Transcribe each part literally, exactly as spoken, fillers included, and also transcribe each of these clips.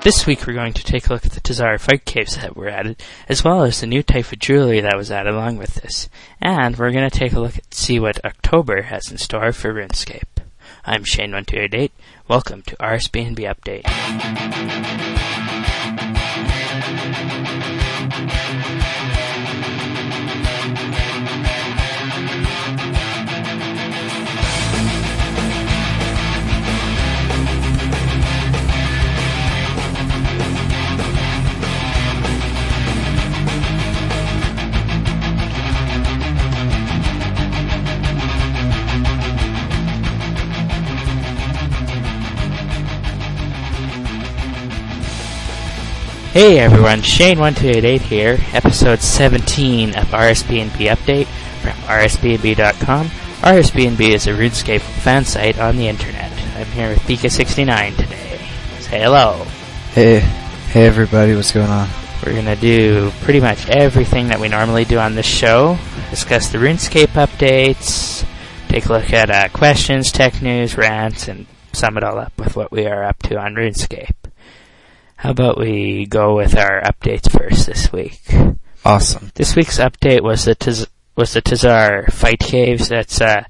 This week we're going to take a look at the Tazara fight caves that were added, as well as the new type of jewelry that was added along with this. And we're going to take a look at see what October has in store for RuneScape. I'm Shane one two eight eight. Welcome to R S B N B Update. Hey everyone, Shane one two eight eight here, episode seventeen of R S B N B Update from R S B N B dot com. R S B N B is a RuneScape fan site on the internet. I'm here with Pika sixty-nine today. Say hello. Hey, hey everybody, what's going on? We're gonna do pretty much everything that we normally do on this show. Discuss the RuneScape updates, take a look at uh, questions, tech news, rants, and sum it all up with what we are up to on RuneScape. How about we go with our updates first this week? Awesome. This week's update was the Taz- was the Tazara Fight Caves. That's a,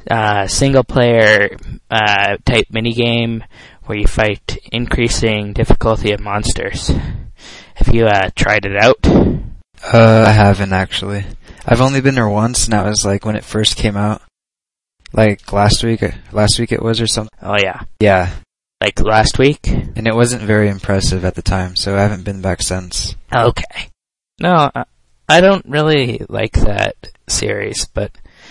a single-player uh, type minigame where you fight increasing difficulty of monsters. Have you uh, tried it out? Uh, I haven't actually. I've only been there once, and that was like when it first came out, like last week. Last week it was, or something. Oh yeah. Yeah. Like last week? And it wasn't very impressive at the time, so I haven't been back since. Okay. No, I don't really like that series, but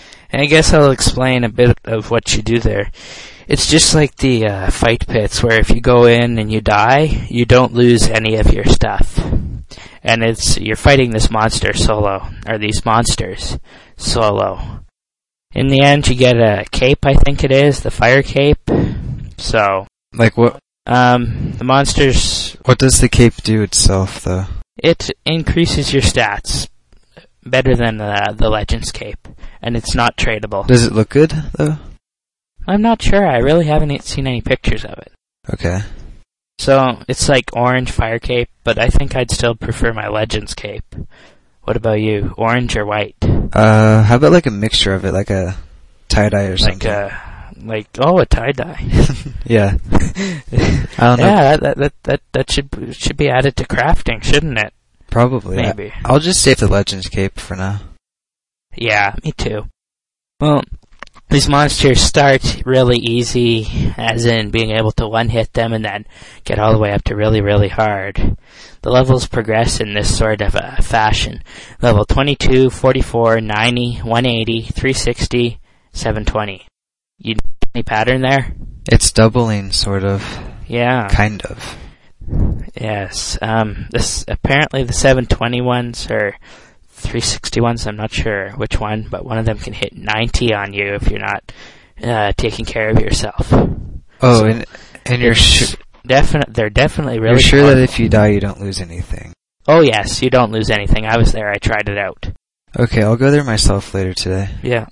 I guess I'll explain a bit of what you do there. It's just like the uh, fight pits, where if you go in and you die, you don't lose any of your stuff. And it's you're fighting this monster solo, or these monsters solo. In the end, you get a cape, I think it is, the fire cape. So... Like what? Um, the monsters... What does the cape do itself, though? It increases your stats better than uh, the Legends cape, and it's not tradable. Does it look good, though? I'm not sure. I really haven't seen any pictures of it. Okay. So, it's like orange fire cape, but I think I'd still prefer my Legends cape. What about you? Orange or white? Uh, how about like a mixture of it, like a tie-dye or something? Like a... Like, oh, a tie-dye. Yeah. I don't know. Yeah, that, that, that, that should, should be added to crafting, shouldn't it? Probably. Maybe. I, I'll just save the Legends cape for now. Yeah, me too. Well, these monsters start really easy, as in being able to one-hit them and then get all the way up to really, really hard. The levels progress in this sort of a fashion. Level twenty-two, forty-four, ninety, one eighty, three sixty, seven twenty. You any pattern there? It's doubling, sort of. Yeah. Kind of. Yes. Um, this apparently the seven twenty ones or three sixty ones, I'm not sure which one, but one of them can hit ninety on you if you're not uh, taking care of yourself. Oh, so and and you're sure definite. They're definitely really. You're sure powerful. that if you die, you don't lose anything. Oh yes, you don't lose anything. I was there. I tried it out. Okay, I'll go there myself later today. Yeah.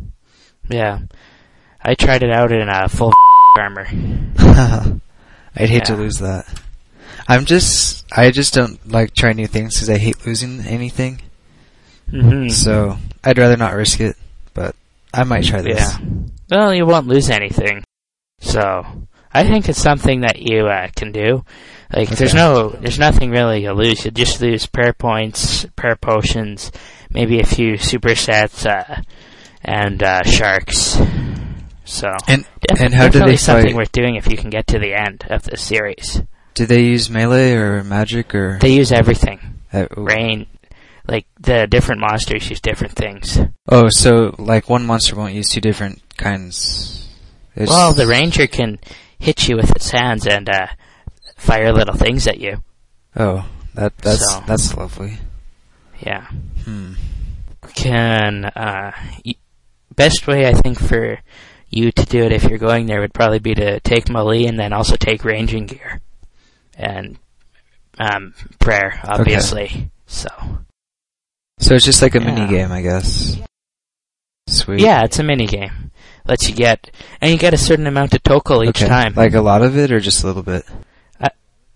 Yeah. I tried it out in a full armor. I'd hate yeah. to lose that. I'm just, I just don't like trying new things because I hate losing anything. Mm-hmm. So I'd rather not risk it, but I might try this. Yeah. Well, you won't lose anything. So I think it's something that you uh, can do. Like, okay. there's no, there's nothing really you lose. You just lose prayer points, prayer potions, maybe a few supersets, uh, and uh, sharks. So, and, def- and how do definitely they something fight? worth doing if you can get to the end of the series. Do they use melee or magic or? They use everything. Uh, Rain, like the different monsters use different things. Oh, so like one monster won't use two different kinds. It's Well, the ranger can hit you with its hands and uh, fire little things at you. Oh, that that's So. that's lovely. Yeah. Hmm. Can uh, y- best way I think for you to do it if you're going there would probably be to take melee and then also take ranging gear and um, prayer, obviously. Okay. So. So it's just like a yeah. mini game, I guess. Sweet. Yeah, it's a mini game. Lets you get, and you get a certain amount of tokel each okay. time. Like a lot of it, or just a little bit? Uh,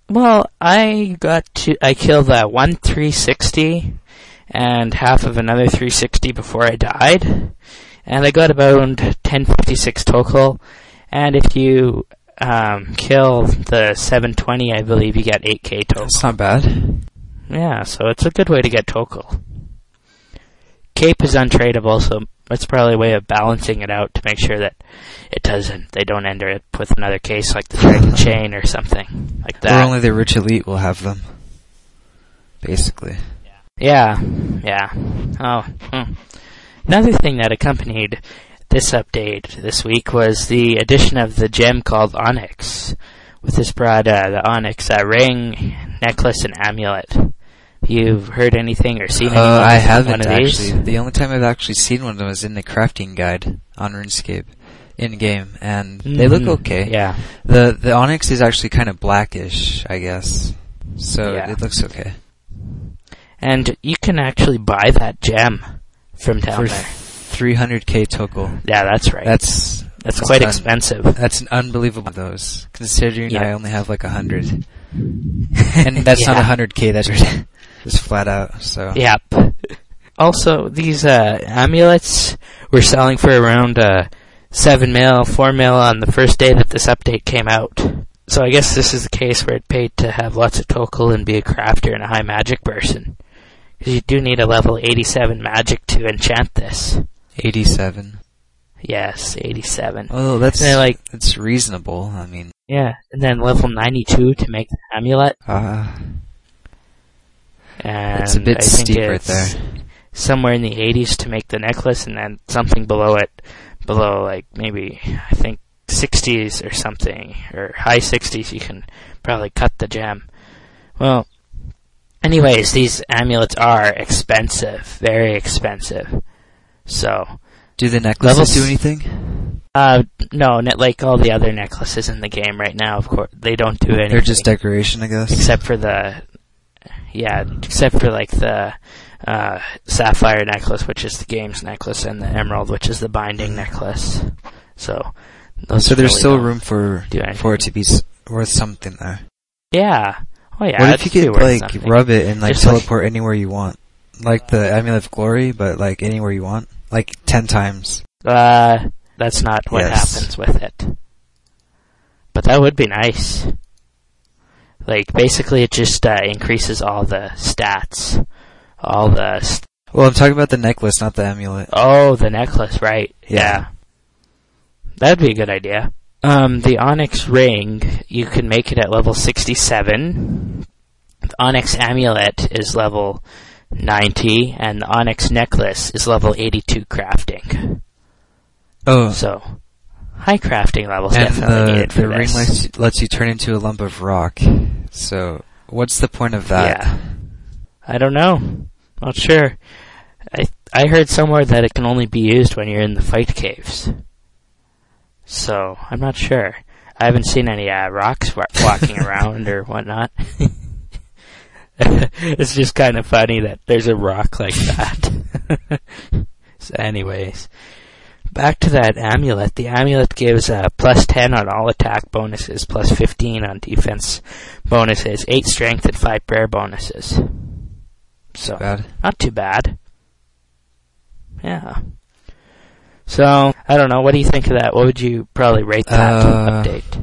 Well, I got to, I killed uh, one three sixty and half of another three sixty before I died. And I got about ten fifty-six total. And if you um, kill the seven twenty, I believe you get eight K total. That's not bad. Yeah, so it's a good way to get total. Cape is untradeable, so that's probably a way of balancing it out to make sure that it doesn't, they don't end up with another case like the Dragon Chain or something like that. Or only the rich elite will have them. Basically. Yeah, yeah. Oh, hmm. Another thing that accompanied this update this week was the addition of the gem called Onyx. With this brought uh, the Onyx uh, ring, necklace, and amulet. You've heard anything or seen anything? Uh, I from haven't one of actually. these? The only time I've actually seen one of them was in the crafting guide on RuneScape in game, and Mm-hmm. they look okay. Yeah. The the onyx is actually kind of blackish, I guess. So Yeah. it looks okay. And you can actually buy that gem from down For there. three hundred K total. Yeah, that's right. That's that's that's quite un- expensive. That's an unbelievable those, considering Yeah. I only have like a hundred. And that's not Yeah. a hundred K, that's just flat out, so. Yep. Also, these uh, amulets were selling for around uh, seven mil, four mil on the first day that this update came out. So I guess this is the case where it paid to have lots of tokel and be a crafter and a high magic person. Because you do need a level eighty-seven magic to enchant this. eighty-seven. Yes, eighty-seven. Oh, that's, And then, like, that's reasonable, I mean. yeah, and then level ninety-two to make the amulet. Ah. And It's a bit I think steep right it's there. somewhere in the eighties to make the necklace, and then something below it, below like maybe I think sixties or something, or high sixties. You can probably cut the gem. Well, anyways, these amulets are expensive, very expensive. So, Do the necklaces Levels- do anything? uh, no, ne- like all the other necklaces in the game right now, of course, they don't do anything. They're just decoration, I guess. except for the, yeah, except for like the uh, sapphire necklace, which is the game's necklace, and the emerald, which is the binding necklace. So, those So there's really still don't room for do anything. for it to be s- worth something there. Yeah. Oh yeah. What it's if you could worth like something. rub it and like Just like- teleport anywhere you want, like the Amulet of Glory, but like anywhere you want, like ten times. Uh, that's not what Yes. happens with it. But that would be nice. Like, basically it just uh, increases all the stats. All the... St- Well, I'm talking about the necklace, not the amulet. oh, the necklace, right. Yeah. Yeah. That'd be a good idea. Um, the Onyx ring, you can make it at level sixty-seven. The Onyx amulet is level ninety, and the Onyx necklace is level eighty-two crafting. Oh, So, high crafting levels and definitely the needed for the ring this. lets you, lets you turn into a lump of rock. So, what's the point of that? Yeah. I don't know. Not sure. I I heard somewhere that it can only be used when you're in the fight caves. So, I'm not sure. I haven't seen any uh, rocks wa- walking around or whatnot. It's just kind of funny that there's a rock like that. So anyways, back to that amulet. The amulet gives uh, plus ten on all attack bonuses, plus fifteen on defense bonuses, eight strength and five prayer bonuses. So, Bad. not too bad. Yeah. So, I don't know, what do you think of that? What would you probably rate that Uh, update?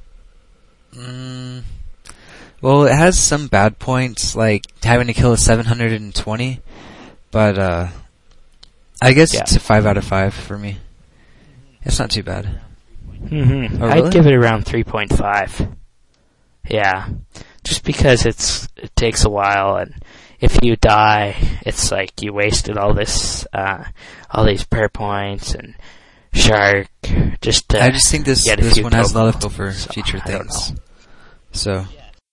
Mm, well, it has some bad points, like having to kill a seven hundred twenty, but uh, I guess Yeah. it's a five out of five for me. It's not too bad. Mm-hmm. Oh, really? I'd give it around three point five. Yeah. Just because it's it takes a while, and if you die, it's like you wasted all this, uh, all these prayer points and shark just to I just think this get a this few one has a lot of tokens. potential for So, future I don't things. know. So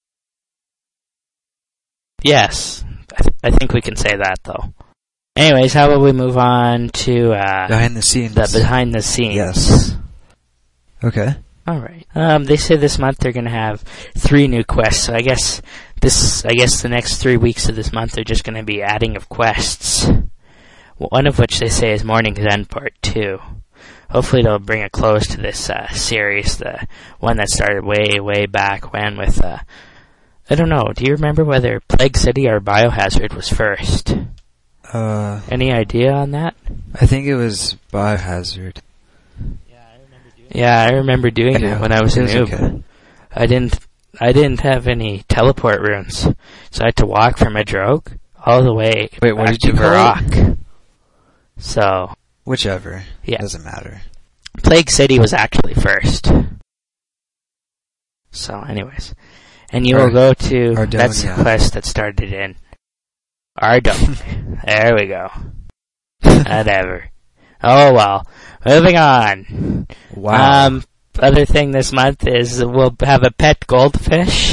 Yes. I, th- I think we can say that, though. Anyways, how about we move on to uh, behind the scenes. the behind the scenes? Yes. Okay. All right. Um, they say this month they're going to have three new quests. So I guess this, I guess the next three weeks of this month are just going to be adding of quests. One of which they say is Morning's End Part Two. Hopefully, they'll bring a close to this uh, series, the one that started way, way back when with uh, I don't know. Do you remember whether Plague City or Biohazard was first? Uh, Any idea on that? I think it was Biohazard. Yeah, I remember doing I it know. when I was a It was noob. okay. I didn't. I didn't have any teleport runes, so I had to walk from Madrogue all the way Wait, what back did you to call it? Varrock. So Whichever. Yeah. Doesn't matter. Plague City was actually first. So, anyways, and you Ar- will go to Ardonia. that's the quest that started in Ardong. There we go. Whatever. Oh well. Moving on. Wow. Um, other thing this month is we'll have a pet goldfish.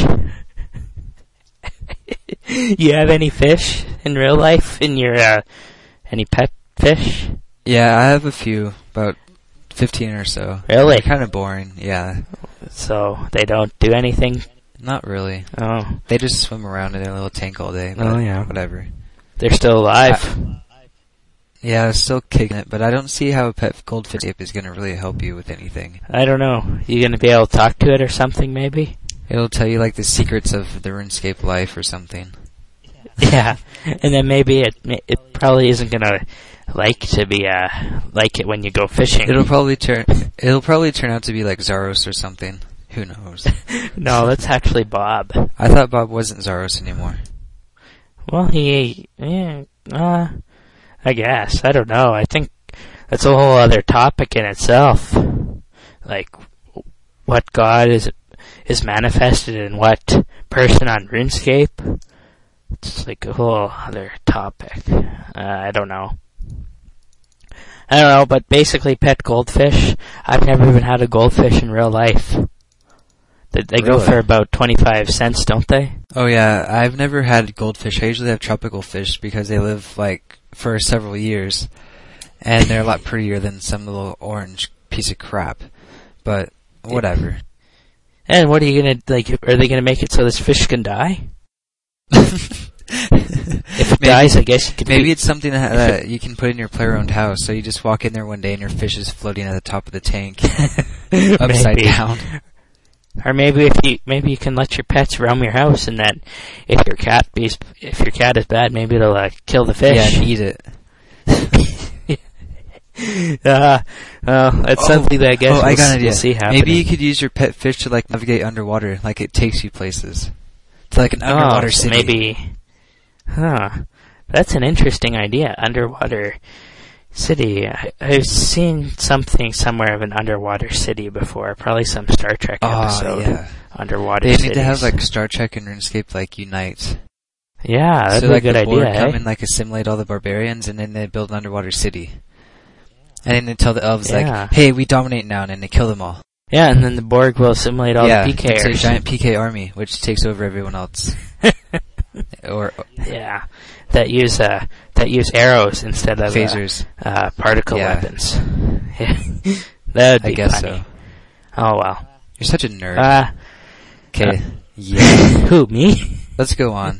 You have any fish in real life? In your uh, any pet fish? Yeah, I have a few, about fifteen or so. Really? They're kind of boring. Yeah, So they don't do anything. not really. Oh, They just swim around in their little tank all day. But Oh, yeah. Whatever. they're still alive. Yeah, I'm still kicking it, but I don't see how a pet goldfish ape is going to really help you with anything. I don't know. You gonna be able to talk to it or something? Maybe. It'll tell you like the secrets of the RuneScape life or something. Yeah, and then maybe it it probably isn't gonna like to be uh like it when you go fishing. It'll probably turn. It'll probably turn out to be like Zaros or something. Who knows? No, that's actually Bob. I thought Bob wasn't Zaros anymore. Well, he yeah, uh, I guess I don't know. I think that's a whole other topic in itself. Like, what God is is manifested in what person on RuneScape. It's like a whole other topic. Uh, I don't know. I don't know, but basically pet goldfish. I've never even had a goldfish in real life. They, they go Really? for about twenty-five cents, don't they? Oh yeah, I've never had goldfish. I usually have tropical fish because they live like for several years, and they're a lot prettier than some little orange piece of crap. But whatever. And what are you gonna, like, are they gonna make it so this fish can die? If it Maybe- dies, I guess you could Maybe be- it's something that, that you can put in your player-owned house. So you just walk in there one day and your fish is floating at the top of the tank, upside Maybe. down. Or maybe if you, maybe you can let your pets roam your house, and then if your cat is, if your cat is bad, maybe it'll uh, kill the fish. Yeah, and eat it. uh, well, that's Oh, something that I guess oh, we'll, I got an we'll idea. see happening. Maybe you could use your pet fish to like navigate underwater, like it takes you places. To like an underwater oh, so city. maybe, huh? That's an interesting idea. Underwater city. I, I've seen something somewhere of an underwater city before. Probably some Star Trek Oh, episode. yeah. Underwater They cities. need to have like Star Trek and RuneScape like unite. yeah, that'd so be like a good the board idea. come eh? and like assimilate all the barbarians, and then they build an underwater city. And then they tell the elves Yeah. like, "Hey, we dominate now," and then they kill them all. Yeah, and then the Borg will assimilate all yeah, the it's PKers. a giant P K army which takes over everyone else. or Yeah, that use uh, that use arrows instead of phasers. uh, uh, particle Yeah. weapons. Yeah. That would be I guess funny. so. Oh well. You're such a nerd. Uh, Okay. uh, yeah. who, me? Let's go on.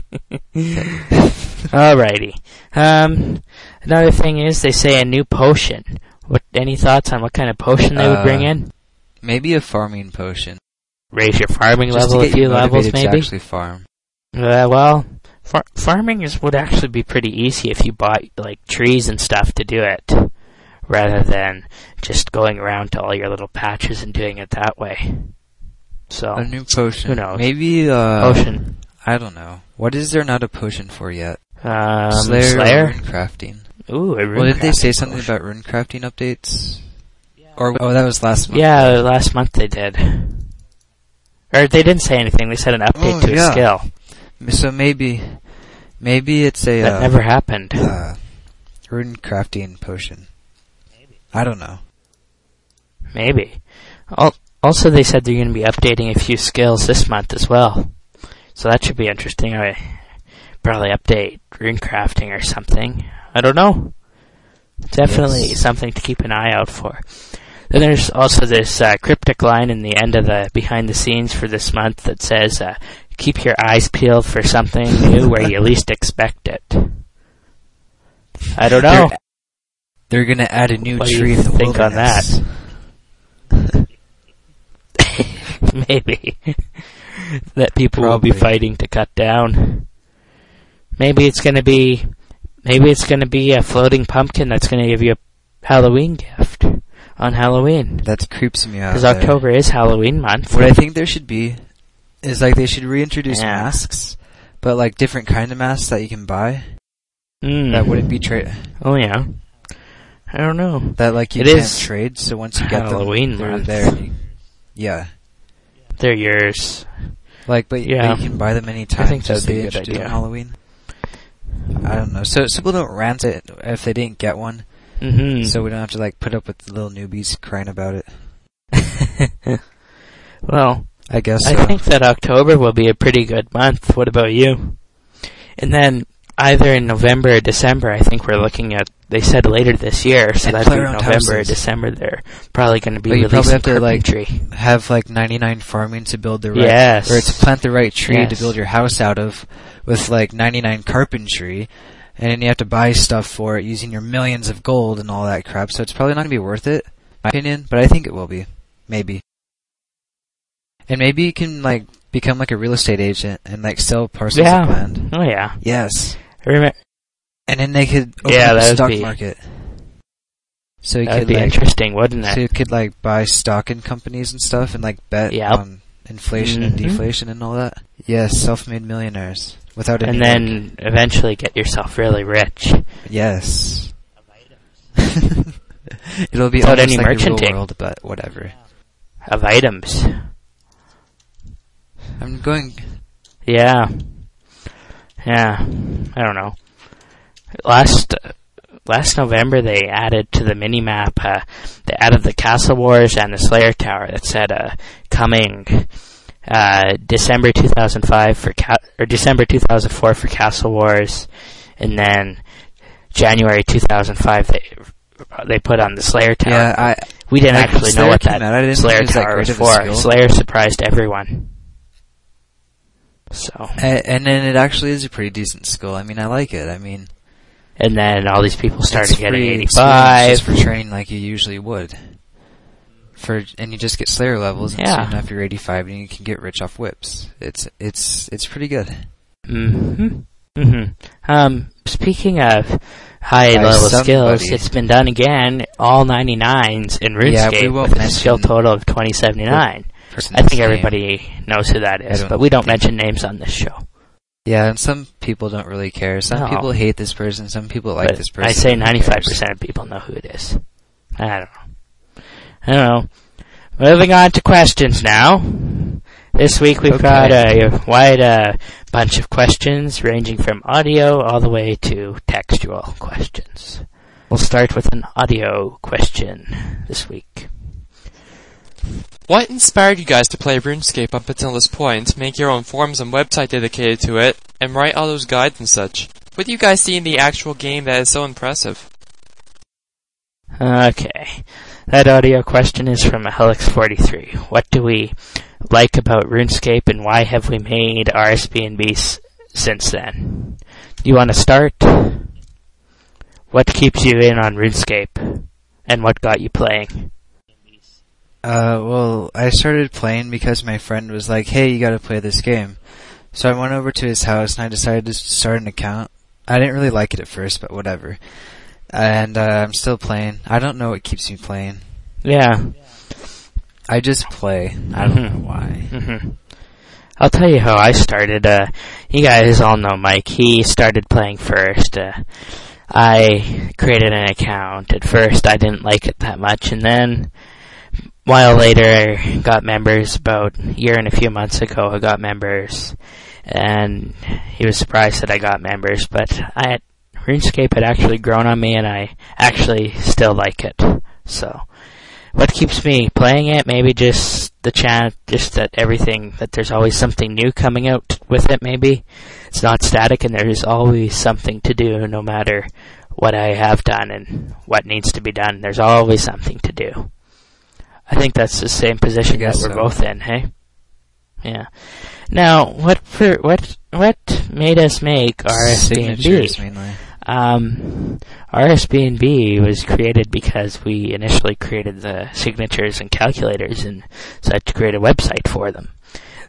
Alrighty. Um, another thing is they say a new potion. What? Any thoughts on what kind of potion they would Uh, bring in? Maybe a farming potion. Raise your farming Just level to a get few you levels, motivated to maybe. actually farm. Uh, well, far- farming is would actually be pretty easy if you bought like trees and stuff to do it, rather than just going around to all your little patches and doing it that way. So, A new potion. who knows? Maybe uh potion. I don't know. What is there not a potion for yet? Um, Slayer, Slayer? or rune crafting. Ooh, a rune Well, did they say crafting something potion. about rune crafting updates? Or oh, that was last month. Yeah, last month they did. Or they didn't say anything. They said an update Oh, to yeah. a skill. So maybe, maybe it's a That uh, never happened. uh, rune crafting potion. I don't know. Maybe. Al- Also, they said they're going to be updating a few skills this month as well. So that should be interesting. I probably update rune crafting or something. I don't know. Definitely Yes. something to keep an eye out for. Then there's also this uh, cryptic line in the end of the behind the scenes for this month that says, uh, keep your eyes peeled for something new where you least expect it. I don't know. They're, they're gonna add a new What do tree you in the think on wilderness. Maybe. that people Probably. will be fighting to cut down. Maybe it's going to be, maybe it's going to be a floating pumpkin that's going to give you a Halloween gift on Halloween. That creeps me out. Because October is Halloween month. What I think there should be is like they should reintroduce Yeah. masks, but like different kind of masks that you can buy. Mm. That wouldn't be trade. Oh yeah. I don't know. That like you It can't is trade. So once you get Halloween them, they're month. there. And you, yeah. They're yours. Like, but, Yeah. but you can buy them anytime. think that'd just be they a good introduce idea. on Halloween. I don't know. So, so people don't rant it if they didn't get one. Mm-hmm. So we don't have to like put up with the little newbies crying about it. Well, I guess. I so. think that October will be a pretty good month. What about you? And then either in November or December, I think we're looking at. They said later this year, so And that'd be play around November or houses. December. They're probably going to be But you probably releasing have to, like, carpentry. have like ninety-nine farming to build the right, Yes. or to plant the right tree Yes. to build your house out of, with like ninety-nine carpentry, and then you have to buy stuff for it using your millions of gold and all that crap. So it's probably not gonna be worth it, in my opinion. But I think it will be, maybe. And maybe you can like become like a real estate agent and like sell parcels Yeah. of land. Oh yeah. Yes, I remember. and then they could open Yeah, up a that would stock be- market. So you That would could be like, interesting, wouldn't so it? you could like buy stock in companies and stuff and like bet Yep. on inflation and Mhm. deflation and all that. Yes, self-made millionaires without any And work. then eventually get yourself really rich. Yes. It'll be Without almost any like the real merchanting. world, but whatever. Of items. I'm going. Yeah. Yeah. I don't know. Last uh, last November they added to the mini map. Uh, they added the Castle Wars and the Slayer Tower that said uh, coming uh, December two thousand five for Ca- or December two thousand four for Castle Wars, and then January two thousand five they they put on the Slayer Tower. Yeah, I. we didn't like, actually Slayer know what came that out, I didn't Slayer think it was that Tower great was of a for. skill. Slayer surprised everyone. So. And, and then it actually is a pretty decent skill. I mean, I like it. I mean, And then all these people started it's getting free eighty-five. experience just for training like you usually would. For and you just get Slayer levels, and Yeah. soon enough you're eighty-five, and you can get rich off whips. It's it's it's pretty good. Mm-hmm. Mm-hmm. Um, speaking of high By level somebody. skills, it's been done again. All ninety-nines in Yeah, we RuneScape won't with a mention skill total of twenty seventy-nine. Person I in think this game. everybody knows who that is, don't but we don't think- mention names on this show. Yeah, and some people don't really care. Some No. people hate this person. Some people like But this person. I say Who ninety-five cares? percent of people know who it is. I don't know. I don't know. Moving on to questions now. This week we've Okay. got a wide uh, bunch of questions ranging from audio all the way to textual questions. We'll start with an audio question this week. What inspired you guys to play RuneScape up until this point, make your own forums and website dedicated to it, and write all those guides and such? What do you guys see in the actual game that is so impressive? Okay. That audio question is from Helix forty-three. What do we like about RuneScape and why have we made R S B N B s- since then? Do you want to start? What keeps you in on RuneScape? And what got you playing? Uh, well, I started playing because my friend was like, "Hey, you gotta play this game." So I went over to his house and I decided to start an account. I didn't really like it at first, but whatever. And uh, I'm still playing. I don't know what keeps me playing. Yeah. I just play. I don't Mhm. know why. Mm-hmm. I'll tell you how I started. Uh, you guys all know Mike. He started playing first. Uh, I created an account. At first, I didn't like it that much, and then a while later, I got members. About a year and a few months ago, I got members, and he was surprised that I got members. But I, RuneScape had actually grown on me, and I actually still like it. So. What keeps me playing it? Maybe just the chance, just that everything, that there's always something new coming out with it, maybe. It's not static and there's always something to do no matter what I have done and what needs to be done. There's always something to do. I think that's the same position that guess we're so. both in, hey? Yeah. Now, what for, what, what made us make R S B N B? Signatures, mainly. Um, R S B N B was created because we initially created the signatures and calculators and such to create a website for them.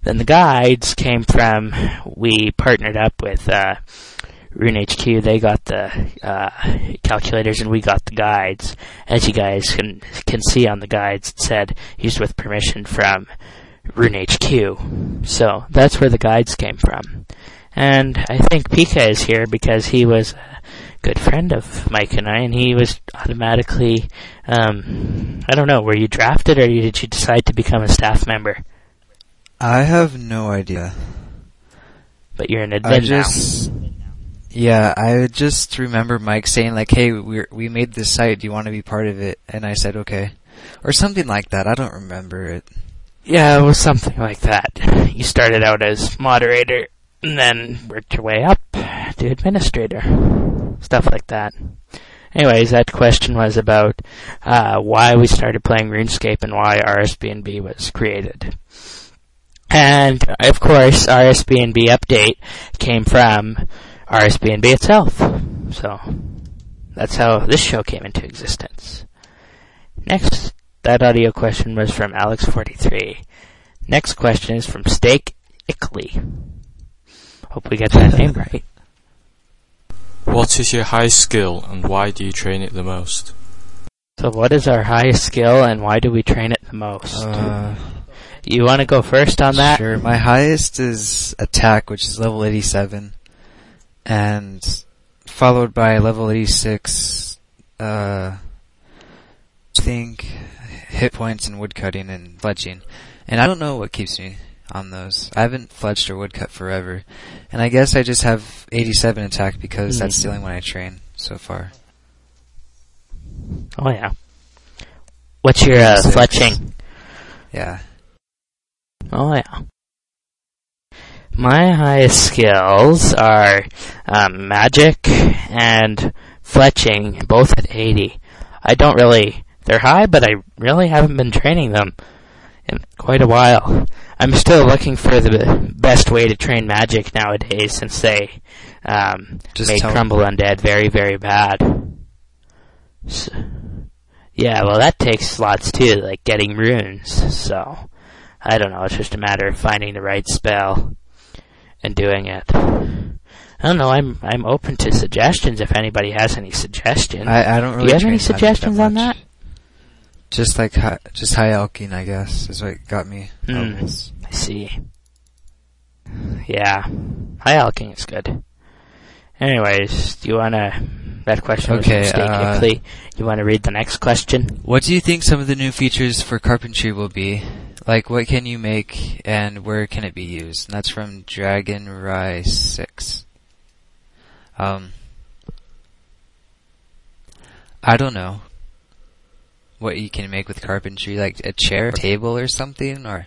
Then the guides came from, we partnered up with uh, RuneHQ. They got the uh, calculators and we got the guides. As you guys can can see on the guides, it said used with permission from RuneHQ. So that's where the guides came from. And I think Pika is here because he was a good friend of Mike and I, and he was automatically, um, I don't know, were you drafted or did you decide to become a staff member? I have no idea. But you're an admin I just, now. Yeah, I just remember Mike saying like, hey, we we made this site, do you want to be part of it? And I said, okay. Or something like that, I don't remember it. Yeah, it was something like that. You started out as moderator, and then worked your way up to administrator. Stuff like that. Anyways, that question was about uh, why we started playing RuneScape and why R S B N B was created. And, of course, R S B N B update came from R S B N B itself. So, that's how this show came into existence. Next, that audio question was from Alex forty-three. Next question is from Steak Ickley. Hope we get that name right. What is your highest skill and why do you train it the most? So what is our highest skill and why do we train it the most? Uh, you want to go first on that? Sure. My highest is attack, which is level eighty-seven. And followed by level eighty-six, uh, I think hit points and woodcutting and fletching. And I don't know what keeps me on those. I haven't fletched or woodcut forever. And I guess I just have eighty-seven attack because mm-hmm. that's the only one I train so far. Oh yeah. What's your uh, fletching? Yeah. Oh yeah. My highest skills are um, magic and fletching, both at eighty. I don't really, they're high, but I really haven't been training them in quite a while. I'm still looking for the best way to train magic nowadays since they um, made Crumble Undead very, very bad. So, yeah, well that takes lots too, like getting runes, so I don't know, it's just a matter of finding the right spell and doing it. I don't know, I'm I'm open to suggestions if anybody has any suggestions. I, I don't really Do you have any suggestions that on that? Just like, hi, just high alking, I guess, is what got me. Mm, I see. Yeah, high alking is good. Anyways, do you wanna, that question was okay, from Steak uh, Ickley. You wanna read the next question? What do you think some of the new features for carpentry will be? Like, what can you make, and where can it be used? And that's from Dragon Rise six. Um, I don't know what you can make with carpentry, like a chair, or table, or something, or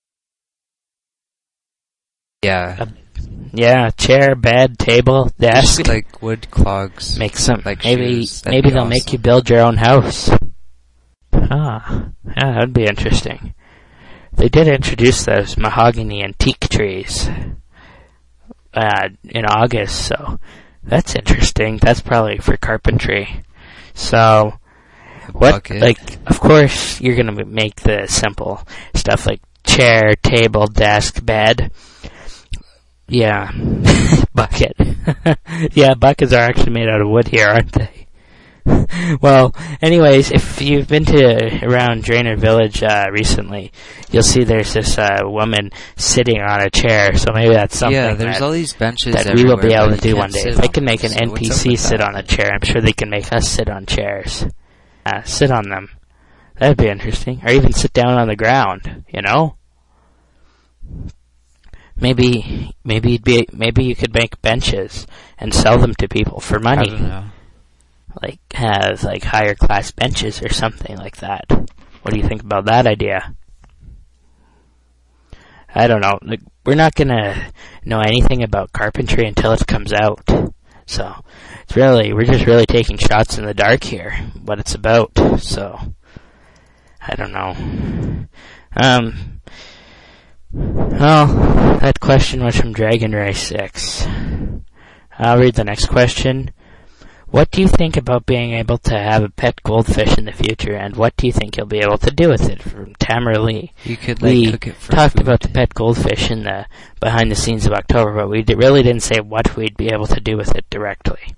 yeah, uh, yeah, chair, bed, table, desk, just like wood clogs. Make some, like maybe shoes. maybe they'll awesome. make you build your own house. Ah, yeah, that'd be interesting. They did introduce those mahogany antique trees uh, in August, so that's interesting. That's probably for carpentry. So, what, bucket. like, of course, you're gonna make the simple stuff like chair, table, desk, bed. Yeah. Bucket. Yeah, buckets are actually made out of wood here, aren't they? Well, anyways, if you've been to around Draenor Village uh, recently, you'll see there's this uh, woman sitting on a chair. So maybe that's something. Yeah, there's that, all these benches that we will be able to do you one day. sit If they on can make them. an So N P what's C up with sit that? on a chair, I'm sure they can make us sit on chairs. Uh, sit on them. That'd be interesting. Or even sit down on the ground. You know. Maybe, maybe you'd be, maybe you could make benches and sell them to people for money. I don't know. Like, have, like, higher class benches or something like that. What do you think about that idea? I don't know. Like, we're not gonna know anything about carpentry until it comes out. So, it's really, we're just really taking shots in the dark here, what it's about. So, I don't know. Um, well, that question was from Dragon Rise six. I'll read the next question. what do you think about being able to have a pet goldfish in the future, and what do you think you'll be able to do with it? From Tamara Lee. You could like we cook it for talked food. about the pet goldfish in the behind the scenes of October, but we d- really didn't say what we'd be able to do with it directly.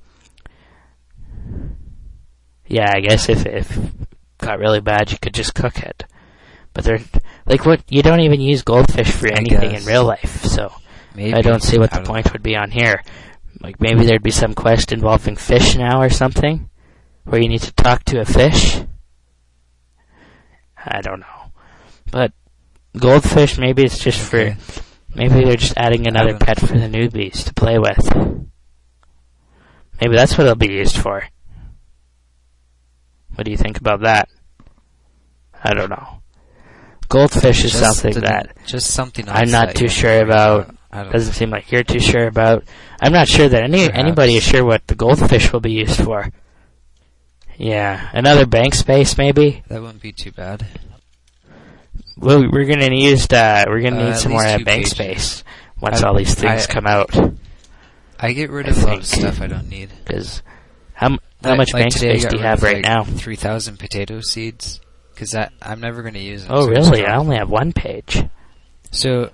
Yeah, I guess if if it got really bad, you could just cook it. But they're like what you don't even use goldfish for I anything guess. in real life, so Maybe. I don't see what I the don't point would be on here. Like maybe there'd be some quest involving fish now or something, where you need to talk to a fish. I don't know, but goldfish, maybe it's just Okay. for maybe they're just adding another don't- pet for the newbies to play with. Maybe that's what it'll be used for. What do you think about that? I don't know. Goldfish is Just something an- that just something else I'm not that too you sure don't worry about. I don't Doesn't seem like you're too sure about. I'm not sure that any Perhaps. anybody is sure what the goldfish will be used for. Yeah, another bank space maybe. That wouldn't be too bad. Well, we're gonna need uh, we're gonna Uh, need at some more least uh, two bank pages. space once I- all these things I- come out. I get rid I of a lot of think. stuff I don't need. Because how m- how Like- much like bank today I space got do you rid have of, right like, now? three thousand potato seeds. Because that I'm never going to use them. Oh so really? just- I only have one page. So.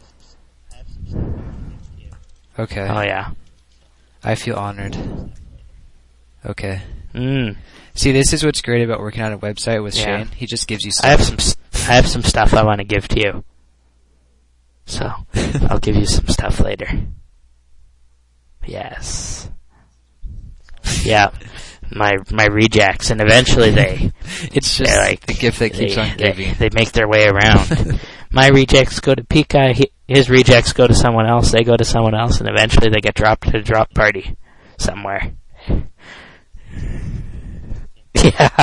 Okay. Oh yeah. I feel honored. Okay. Mm. See, this is what's great about working on a website with Yeah. Shane. He just gives you stuff. I have some s- I have some stuff I want to give to you. So I'll give you some stuff later. Yes. Yeah. My my rejects, and eventually they It's just they're like the gift that keeps they, on giving. They, they make their way around. My rejects go to Pika. He, his rejects go to someone else. They go to someone else, and eventually they get dropped at a drop party somewhere. Yeah.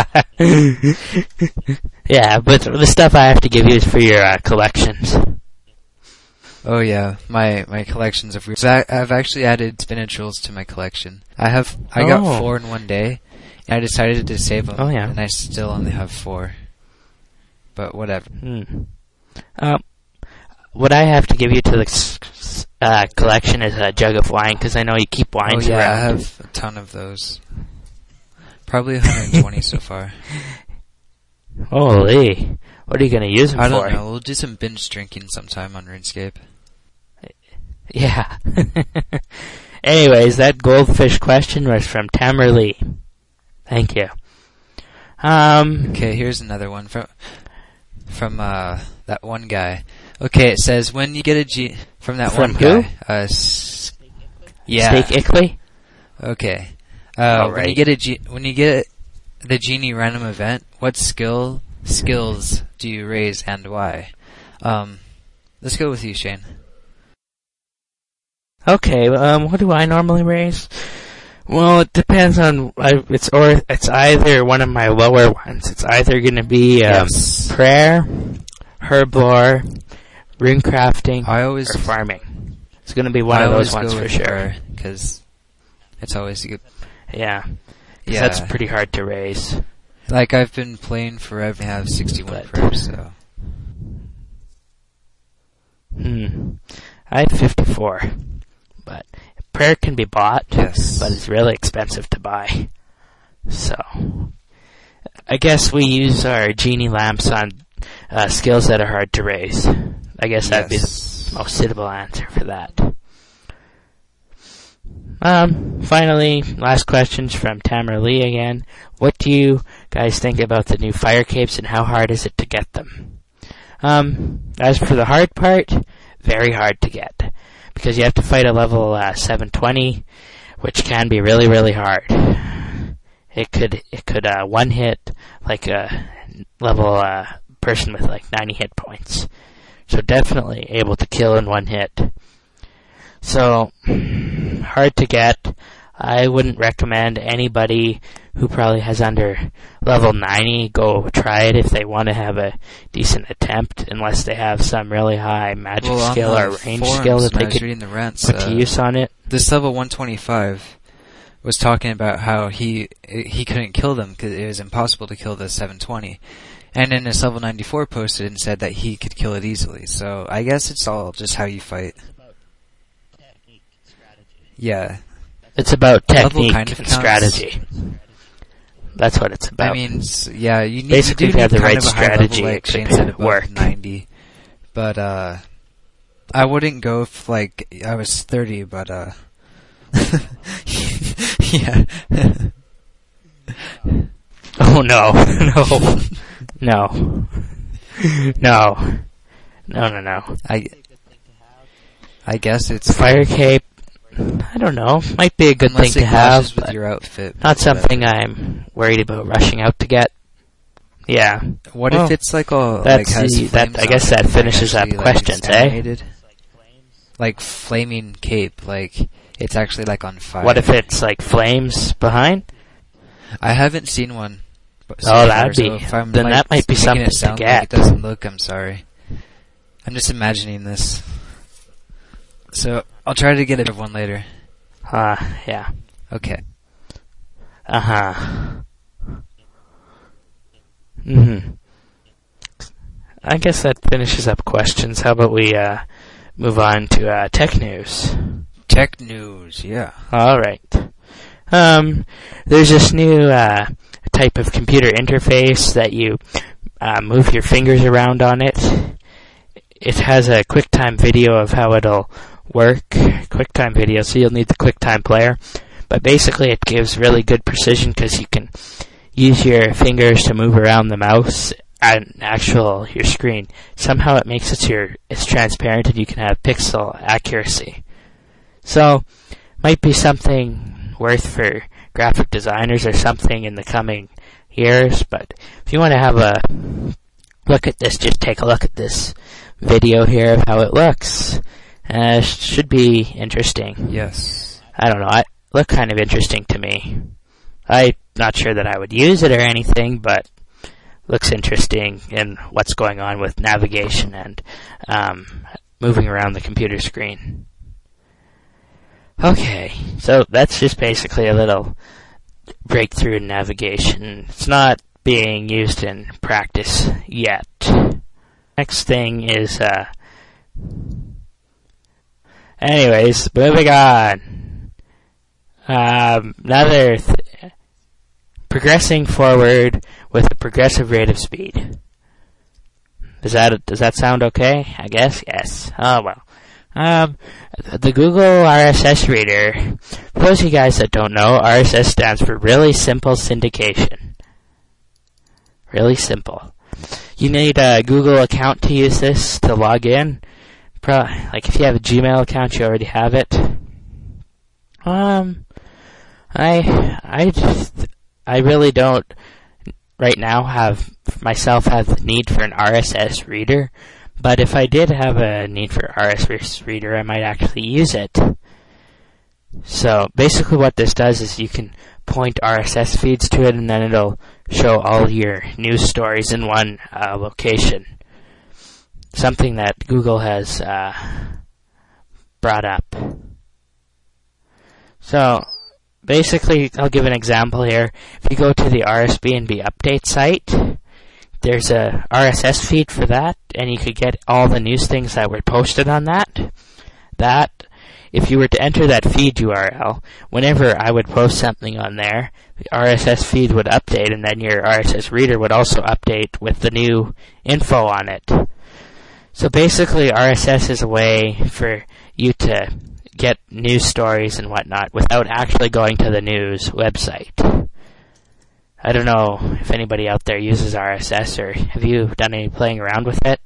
Yeah, but the stuff I have to give you is for your uh, collections. Oh yeah, my my collections of. So I, I've actually added spinach rolls to my collection. I have. I Oh. got four in one day, and I decided to save them. Oh, yeah. And I still only have four. But whatever. Hmm. Um, what I have to give you to the s- s- uh, collection is a jug of wine, because I know you keep Oh wines yeah, I around. have a ton of those. Probably one hundred twenty so far. Holy. What are you going to use them I for? don't know. We'll do some binge drinking sometime on RuneScape. Yeah. Anyways, that goldfish question was from Tamara Lee. Thank you. Um, Okay, here's another one from from uh that one guy. Okay, it says when you get a G from that From one who? guy. Uh, s- yeah. Steak Ickley? Okay. Uh, when Alright. you get a G- when you get the genie random event, what skill skills do you raise and why? Um, let's go with you, Shane. Okay, um, what do I normally raise? Well, it depends on, I, it's or, it's either one of my lower ones. It's either gonna be, um, Yes. prayer, herblore, rune crafting, I always or farming. It's gonna be one I of those always ones go for with sure. because it's always a good. Yeah. 'Cause Yeah, that's pretty hard to raise. like I've been playing forever and have sixty-one But- prayers, so Hmm. I have fifty-four. But prayer can be bought, yes. but it's really expensive to buy. So, I guess we use our genie lamps on uh, skills that are hard to raise. I guess that'd be the Yes. most suitable answer for that. Um, finally, last questions from Tamara Lee again. What do you guys think about the new fire capes, and how hard is it to get them? Um, as for the hard part, very hard to get, because you have to fight a level uh, seven twenty, which can be really, really hard. It could it could uh, one hit like a level uh, person with like ninety hit points. So definitely able to kill in one hit. So hard to get. I wouldn't recommend anybody who probably has under level ninety go try it if they want to have a decent attempt, unless they have some really high magic Well, on skill the or range forums, skill that when they I was could reading the rants, put uh, to use on it. this level one twenty-five was talking about how he he couldn't kill them because it was impossible to kill the seven twenty. And then this level ninety-four posted and said that he could kill it easily. So I guess it's all just how you fight. Yeah. It's about Level technique kind of and counts. strategy. That's what it's about. I mean, s- yeah, you need, Basically, you if do you have need the kind right of a high strategy, level, like it could Shane said, above work. ninety. But, uh, I wouldn't go if, like, I was thirty, but, uh, yeah. Oh no, no, no, no, no, no, no. I, I guess it's Fire cape, I don't know, might be a good unless thing it to have, clashes with but your outfit. not but something whatever. I'm worried about rushing out to get. Yeah, What Well, if it's like a that's like has the- that- flames I guess on it, that like finishes up actually, like, questions, it's eh? animated? Like flaming cape, like it's actually like on fire. what if it's like flames behind? I haven't seen one. but- so Oh, far, that'd so be- if I'm, then like, that might be making something it to sound get. Like it doesn't look. I'm sorry. I'm just imagining this. So I'll try to get a one later. Uh, yeah. Okay. Uh-huh. Mm-hmm. I guess that finishes up questions. How about we, uh, move on to, uh, tech news? Tech news. Yeah. Alright. Um, there's this new, uh, type of computer interface that you, uh, move your fingers around on it. It has a QuickTime video of how it'll work. QuickTime video, so you'll need the QuickTime player. But basically it gives really good precision because you can use your fingers to move around the mouse and actual your screen. Somehow it makes it so you're, it's transparent and you can have pixel accuracy. So, might be something worth for graphic designers or something in the coming years, but if you want to have a look at this, just take a look at this video here of how it looks. Uh, should be interesting. Yes. I don't know, it looked kind of interesting to me. I'm not sure that I would use it or anything, but looks interesting in what's going on with navigation and um, moving around the computer screen. Okay, so that's just basically a little breakthrough in navigation. It's not being used in practice yet. Next thing is, uh... anyways, moving on. Um, another... Th- progressing forward with a progressive rate of speed. Does that, does that sound okay? I guess? Yes. Oh, well. Um, the Google R S S reader, for those of you guys that don't know, R S S stands for Really Simple Syndication. Really simple. You need a Google account to use this, to log in. Pro- like if you have a Gmail account, you already have it. Um, I, I just, I really don't right now have, myself have the need for an R S S reader. But if I did have a need for R S S reader, I might actually use it. So basically what this does is you can point R S S feeds to it and then it'll show all your news stories in one uh, location. Something that Google has uh, brought up. So basically, I'll give an example here. If you go to the R S B N B update site, there's a R S S feed for that, and you could get all the news things that were posted on that. That, if you were to enter that feed U R L, whenever I would post something on there, the R S S feed would update, and then your R S S reader would also update with the new info on it. So basically, R S S is a way for you to get news stories and whatnot without actually going to the news website. I don't know if anybody out there uses R S S, or have you done any playing around with it?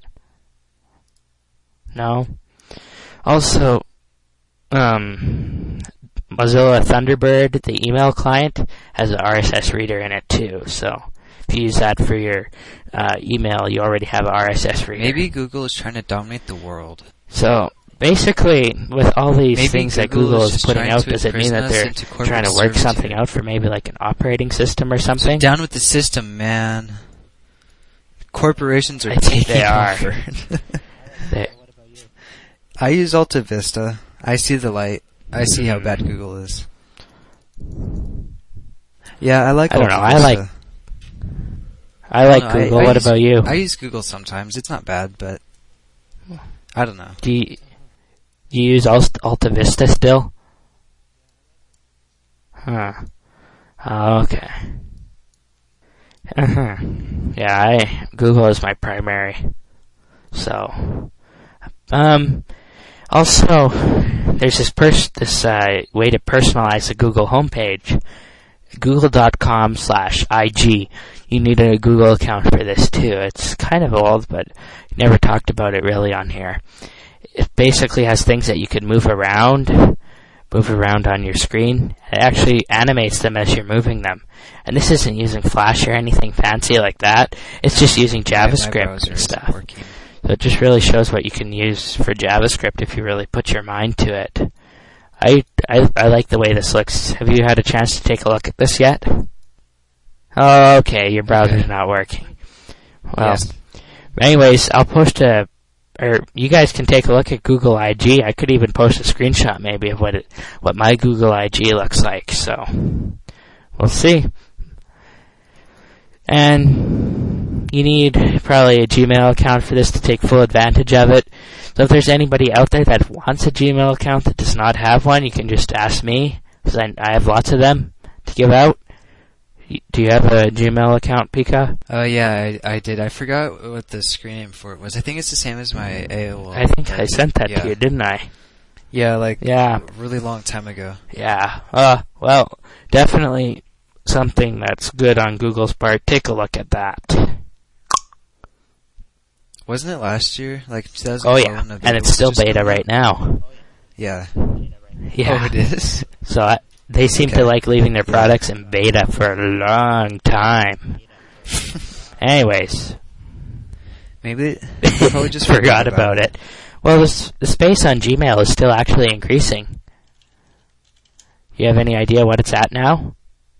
No? Also, um, Mozilla Thunderbird, the email client, has an R S S reader in it too, so if you use that for your uh, email, you already have an R S S reader. Maybe Google is trying to dominate the world. So, basically, with all these Maybe things that Google Google is is just putting trying out, to does it mean imprison that us they're into corporate trying to work servitude. something out for maybe like an operating system or something? So down with the system, man. Corporations are I think taking they are. over. They- I use Alta Vista. I see the light. I see how bad Google is. Yeah, I like I don't Alta know, I Vista. like I like I- Google. I What use- about you? I use Google sometimes. It's not bad, but I don't know. Do you, do you use Alt- Alta Vista still? Huh. Oh, okay. Uh-huh. Yeah, I Google is my primary. So, um, also, there's this pers- this uh, way to personalize the Google homepage. Google.com slash IG. You need a Google account for this too. It's kind of old, but never talked about it really on here. It basically has things that you can move around, move around on your screen. It actually animates them as you're moving them. And this isn't using Flash or anything fancy like that. It's just using JavaScript and stuff. Working. So it just really shows what you can use for JavaScript if you really put your mind to it. I, I, I like the way this looks. Have you had a chance to take a look at this yet? Oh, okay, your browser's okay. not working. Well, yes. Anyways, I'll post a, or you guys can take a look at Google I G. I could even post a screenshot maybe of what it, what my Google I G looks like. So, we'll see. And you need probably a Gmail account for this to take full advantage of it. So if there's anybody out there that wants a Gmail account that does not have one, you can just ask me, because I, I have lots of them to give out. Do you have a Gmail account, Pika? Oh, uh, yeah, I, I did. I forgot what the screen name for it was. I think it's the same as my A O L. I think I sent that yeah. to you, didn't I? Yeah, like yeah. a really long time ago. Yeah. Uh, well, definitely something that's good on Google's part. Take a look at that. Wasn't it last year? Like two thousand Oh, eleven? yeah. And it's still beta right now. Yeah. Yeah. Oh, it is? So I, they seem okay. to like leaving their products in beta for a long time. Anyways. Maybe they probably just forgot about it. it. Well, this, the space on Gmail is still actually increasing. You have any idea what it's at now?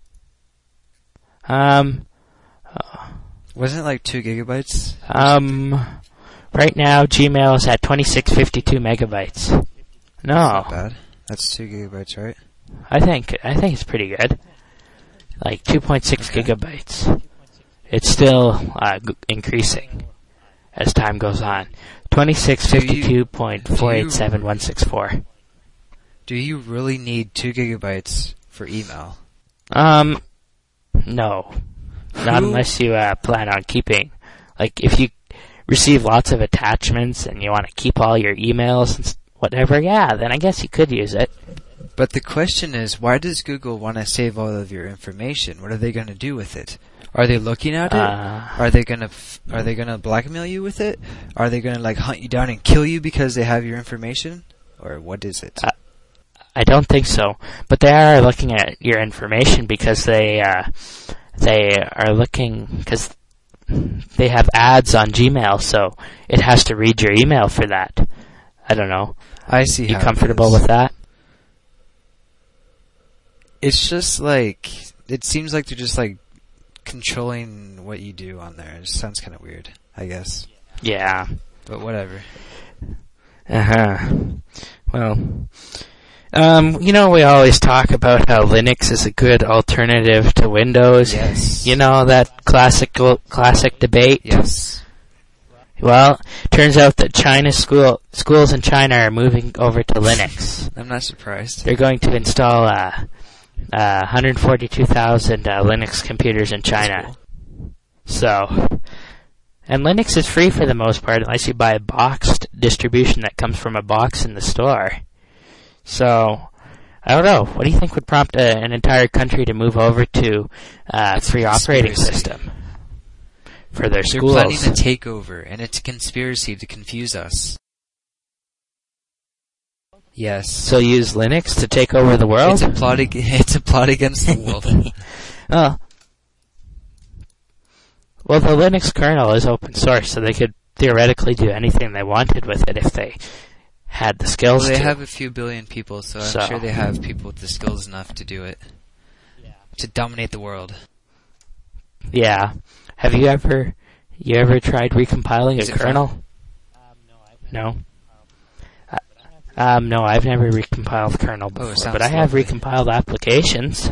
Um... Uh, Wasn't it like two gigabytes? Um, right now Gmail is at twenty-six fifty-two megabytes. No, That's not bad. That's two gigabytes, right? I think I think it's pretty good. Like two point six okay. gigabytes. It's still uh, g- increasing as time goes on. Twenty-six fifty-two point four eight seven one six four. Do you really need two gigabytes for email? Um, no. Not Who? unless you uh, plan on keeping, like, if you receive lots of attachments and you want to keep all your emails and whatever, yeah, then I guess you could use it. But the question is, why does Google want to save all of your information? What are they going to do with it? Are they looking at it? Uh, are they gonna f- Are they gonna blackmail you with it? Are they gonna like hunt you down and kill you because they have your information? Or what is it? Uh, I don't think so, but they are looking at your information because they. Uh, They are looking, because they have ads on Gmail, so it has to read your email for that. I don't know. I see. You how comfortable it is. with that? It's just like, it seems like they're just like controlling what you do on there. It just sounds kind of weird, I guess. Yeah. But whatever. Uh-huh. Well, um, you know, we always talk about how Linux is a good alternative to Windows. Yes. You know, that classical, classic debate? Yes. Well, turns out that China school, schools in China are moving over to Linux. I'm not surprised. They're going to install, uh, uh, one hundred forty-two thousand, uh, Linux computers in China. Cool. So, and Linux is free for the most part unless you buy a boxed distribution that comes from a box in the store. So, I don't know. What do you think would prompt a, an entire country to move over to uh, free operating system for their They're schools? planning a takeover, and it's a conspiracy to confuse us. Yes. So use Linux to take over the world? It's a plot. Ag- it's a plot against the world. Oh. Well, the Linux kernel is open source, so they could theoretically do anything they wanted with it if they had the skills Well, they to. have a few billion people, so I'm So. sure they have people with the skills enough to do it. To dominate the world. Yeah. Have you ever, you ever tried recompiling Is a it fun? kernel? No. Uh, um, no, I've never recompiled kernel Oh, it before, sounds but I have lovely. recompiled applications.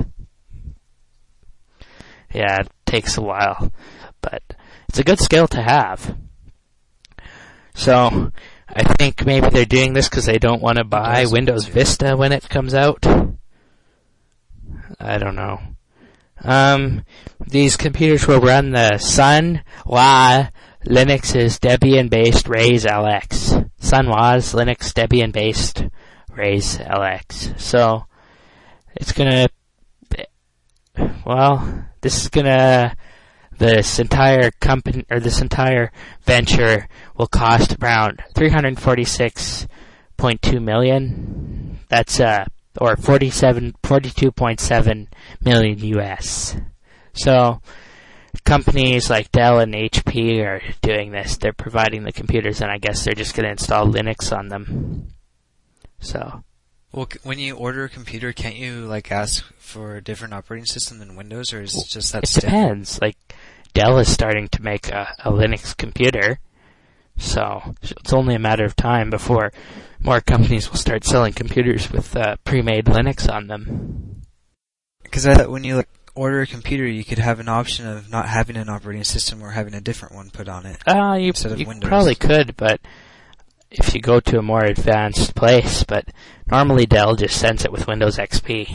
Yeah, it takes a while, but it's a good skill to have. So, I think maybe they're doing this because they don't want to buy does Windows too. Vista when it comes out. I don't know. Um, these computers will run the Sun Wa Linux's Debian-based Raise L X. Sun Wa's Linux Debian-based Raise L X. So, it's gonna, well, this is gonna, this entire company, or this entire venture will cost around three hundred forty-six point two million. That's, uh, or forty-seven, forty-two point seven million U S. So, companies like Dell and H P are doing this. They're providing the computers, and I guess they're just going to install Linux on them. So, well, c- when you order a computer, can't you like ask for a different operating system than Windows, or is it just that? It standard? depends. Like, Dell is starting to make a, a Linux computer, so it's only a matter of time before more companies will start selling computers with uh, pre-made Linux on them. Because I thought when you like, order a computer, you could have an option of not having an operating system or having a different one put on it. Uh, you, instead of you Windows. probably could, but if you go to a more advanced place, but normally Dell just sends it with Windows X P.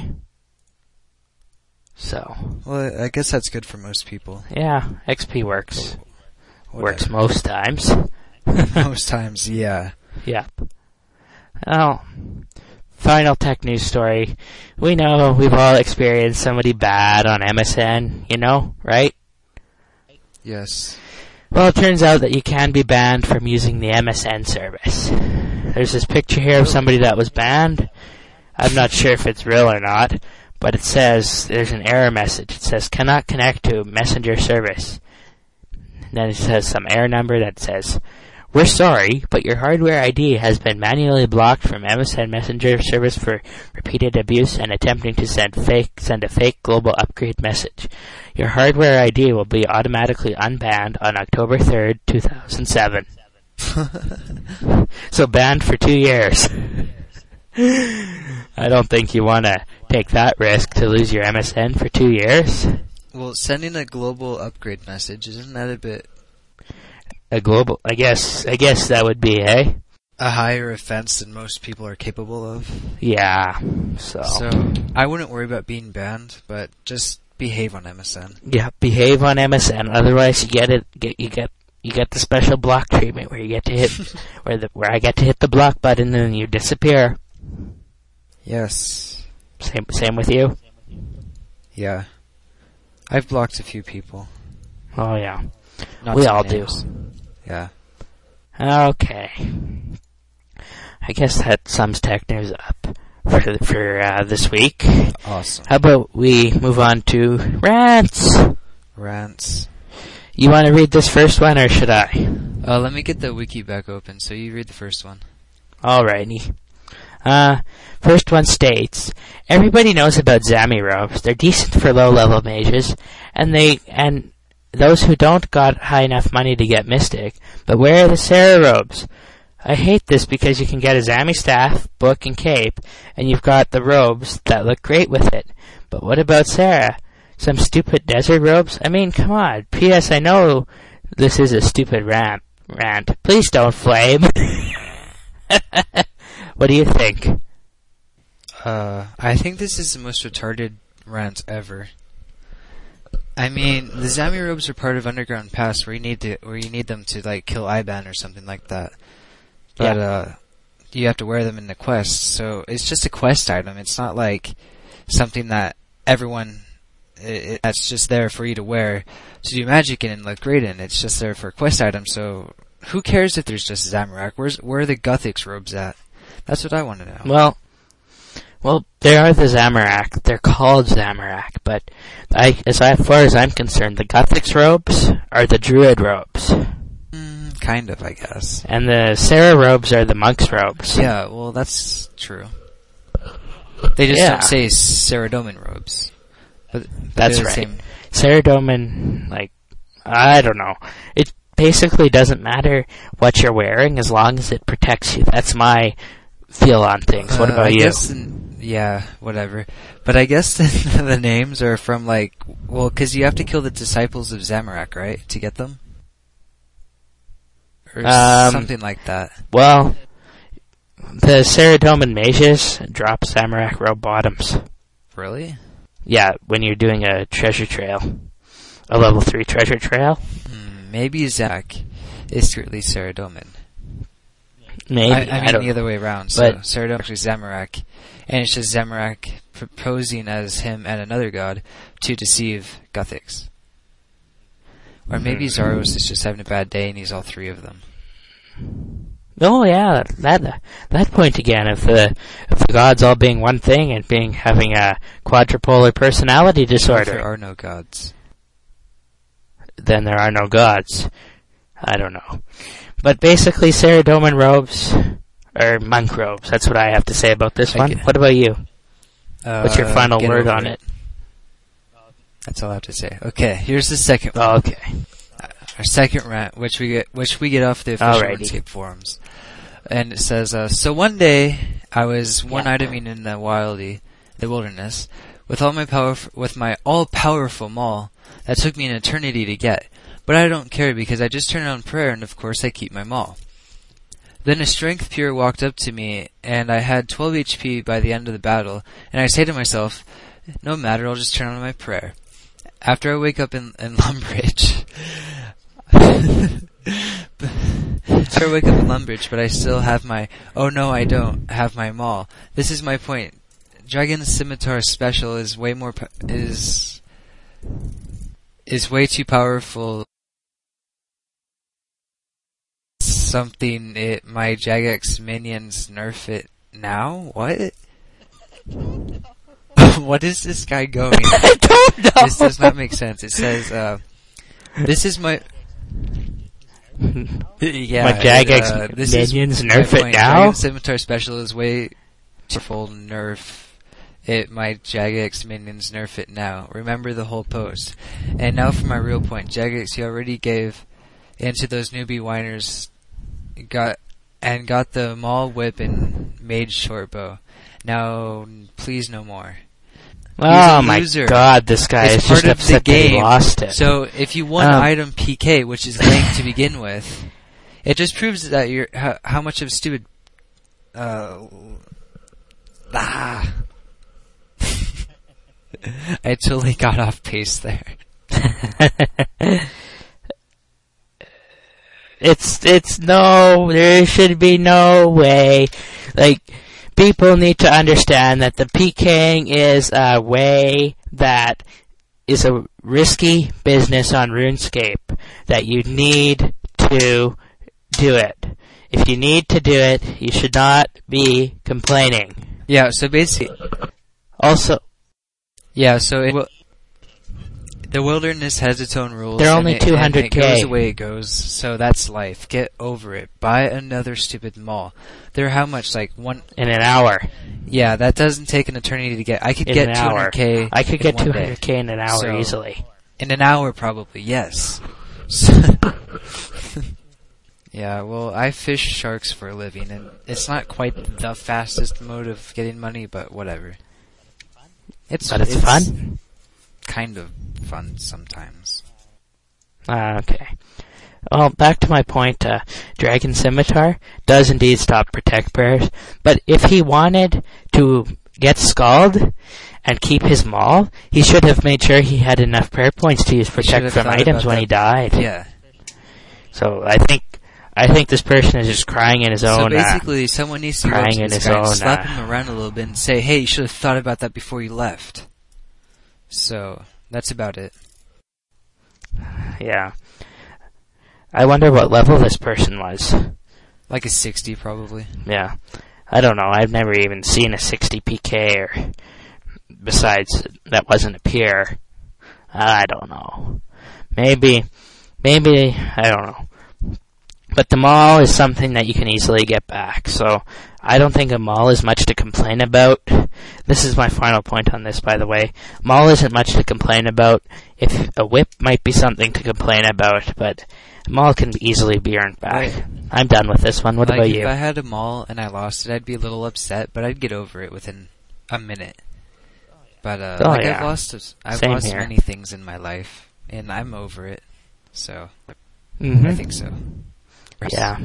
So. Well, I guess that's good for most people. Yeah, X P works. Whatever. Works most times. Most times, yeah. Yep. Well, final tech news story. We know we've all experienced somebody bad on M S N, you know, right? Yes. Well, it turns out that you can be banned from using the M S N service. There's this picture here of somebody that was banned. I'm not sure if it's real or not, but it says, there's an error message. It says, cannot connect to messenger service. And then it says some error number that says, we're sorry, but your hardware I D has been manually blocked from M S N Messenger service for repeated abuse and attempting to send fake send a fake global upgrade message. Your hardware I D will be automatically unbanned on October third, two thousand seven. So banned for two years. I don't think you want to take that risk to lose your M S N for two years. Well, sending a global upgrade message, isn't that a bit A global, I guess, I guess that would be, eh? a higher offense than most people are capable of? Yeah, so. So, I wouldn't worry about being banned, but just behave on M S N. Yeah, behave on M S N. Otherwise, you get it. Get you get you get the special block treatment where you get to hit where the where I get to hit the block button and then you disappear. Yes. Same same with you. Yeah. I've blocked a few people. Oh yeah, Not we some all names. do. Yeah. Okay. I guess that sums tech news up for for uh, this week. Awesome. How about we move on to rants? Rants. You want to read this first one, or should I? Uh, let me get the wiki back open, so you read the first one. Alrighty. Uh, first one states, everybody knows about Zami robes. They're decent for low-level mages, and they and those who don't got high enough money to get Mystic. But where are the Sarah robes? I hate this because you can get a Zami staff, book, and cape, and you've got the robes that look great with it. But what about Sarah? Some stupid desert robes? I mean, come on. P S. I know this is a stupid rant. Rant. Please don't flame. What do you think? Uh, I think this is the most retarded rant ever. I mean, the Zami robes are part of Underground Pass, where you need to, where you need them to like kill Iban or something like that. But Yeah. uh, you have to wear them in the quest, so it's just a quest item. It's not like something that everyone it, it, that's just there for you to wear to do magic in and look great in. It's just there for a quest item. So who cares if there's just Zamorak? Where's where are the Guthix robes at? That's what I want to know. Well, well, they are the Zamorak. They're called Zamorak, but I, as far as I'm concerned, the Guthix robes are the Druid robes, Mm, kind of, I guess. and the Sarah robes are the Monk's robes. Yeah, well, that's true. They just Yeah. don't say Saradomin robes. But That's they're the right. same. Saradomin, like, I don't know. It basically doesn't matter what you're wearing as long as it protects you. That's my feel on things. What Uh, about I you? Guess in, yeah, whatever. But I guess the, the names are from like, well, because you have to kill the disciples of Zamorak, right, to get them, or Um, something like that. Well, the Saradomin mages drop Zamorak robe bottoms. Really? Yeah, when you're doing a treasure trail. A level three treasure trail. Hmm, maybe Zach is secretly Saradomin. Maybe. I, I mean I don't the other way around. So But- Saradomin is actually Zamorak, and it's just Zamorak proposing as him and another god to deceive Guthix. Or maybe Zaros is just having a bad day and he's all three of them. Oh yeah, that that point again of the of the gods all being one thing and being having a quadrupolar personality If there disorder. are no gods. Then there are no gods. I don't know. But basically, Saradomin robes, or monk robes. That's what I have to say about this one. Okay. What about you? Uh, What's your final get word over on it? That's all I have to say. Okay, here's the second one. Oh, okay. Our second rant, which we get, which we get off the official Alrighty. RuneScape forums, and it says, uh, "So one day I was one Yeah. iteming in the wildy, the wilderness, with all my power, with my all-powerful maul that took me an eternity to get, but I don't care because I just turn on prayer and of course I keep my maul. Then a strength pure walked up to me, and I had twelve H P by the end of the battle, and I say to myself, no matter, I'll just turn on my prayer. After I wake up in, in Lumbridge." After I wake up in Lumbridge, but I still have my, oh no I don't, have my maul. This is my point. Dragon Scimitar Special is way more, po- is, is way too powerful. Something it, my Jagex minions nerf it now? What? What is this guy going? I don't know. This does not make sense. It says, uh, this is my... yeah, My Jagex uh, this minions is my nerf it point. now? Dragon Scimitar Special is way too full nerf it. My Jagex minions nerf it now. Remember the whole post. And now for my real point. Jagex, you already gave into those newbie whiners, got and got the maul whip and made short bow. Now, please no more. Oh a my loser. god, this guy It's is part just of the upset that he game. lost it. So if you won Um, item P K, which is linked to begin with, it just proves that you're how, how much of a stupid. Uh, ah. I totally got off pace there. It's, it's no, there should be no way. Like, people need to understand that the PKing is a way that is a risky business on RuneScape, that you need to do it. If you need to do it, you should not be complaining. Yeah. So basically, Also, yeah. So it, will- the wilderness has its own rules. They're and only it- and two hundred K. It goes the way it goes. So that's life. Get over it. Buy another stupid mall. They're how much? Like one. in an hour. Yeah, that doesn't take an eternity to get. I could In get an two hour. hundred K. I could in get one two day. hundred K in an hour So- easily. In an hour, probably, yes. Yeah, well, I fish sharks for a living, and it's not quite the fastest mode of getting money, but whatever. It's, But it's fun? Kind of fun sometimes. Ah, okay. Well, back to my point, uh, Dragon Scimitar does indeed stop Protect Prayers, but if he wanted to get Scald and keep his maul, he should have made sure he had enough prayer points to use should Protect have from thought items about when that. he died. Yeah. So I think, I think this person is just crying in his So own, uh, basically, someone needs to go up crying to in this his guy and own, slap uh, him around a little bit and say, hey, you should have thought about that before you left. So, that's about it. yeah. I wonder what level this person was. Like a sixty, probably. Yeah. I don't know. I've never even seen a sixty P K or besides that wasn't a peer. I don't know. Maybe, maybe, I don't know. But the mall is something that you can easily get back, so I don't think a mall is much to complain about. This is my final point on this, by the way. Mall isn't much to complain about. If a whip might be something to complain about, but a mall can easily be earned back. Right. I'm done with this one. What like about if you? I had a mall and I lost it, I'd be a little upset, but I'd get over it within a minute. But uh, Oh, like yeah. I've lost, a- I've Same lost here. many things in my life, and I'm over it. So Mhm. I think so. Yeah.